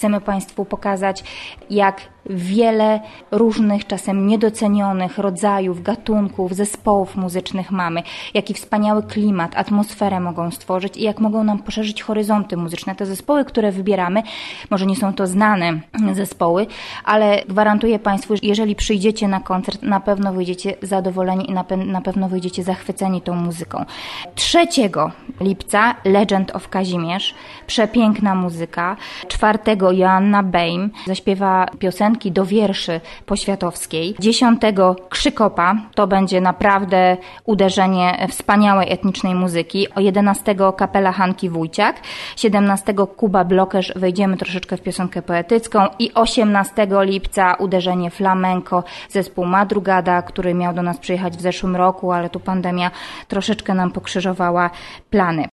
Chcemy Państwu pokazać, jak wiele różnych, czasem niedocenionych rodzajów, gatunków, zespołów muzycznych mamy, jaki wspaniały klimat, atmosferę mogą stworzyć i jak mogą nam poszerzyć horyzonty muzyczne. Te zespoły, które wybieramy, może nie są to znane zespoły, ale gwarantuję Państwu, że jeżeli przyjdziecie na koncert, na pewno wyjdziecie zadowoleni i na pewno wyjdziecie zachwyceni tą muzyką. 3 lipca Legend of Kazimierz, przepiękna muzyka. 4 Joanna Bejm zaśpiewa piosenki do wierszy Poświatowskiej. 10 Krzykopa, to będzie naprawdę uderzenie wspaniałej etnicznej muzyki. O 11 kapela Hanki Wójciak. 17 Kuba Blokerz, wejdziemy troszeczkę w piosenkę poetycką i 18 lipca uderzenie flamenco, zespół Madrugada, który miał do nas przyjechać w zeszłym roku, ale tu pandemia troszeczkę nam pokrzyżowała plany.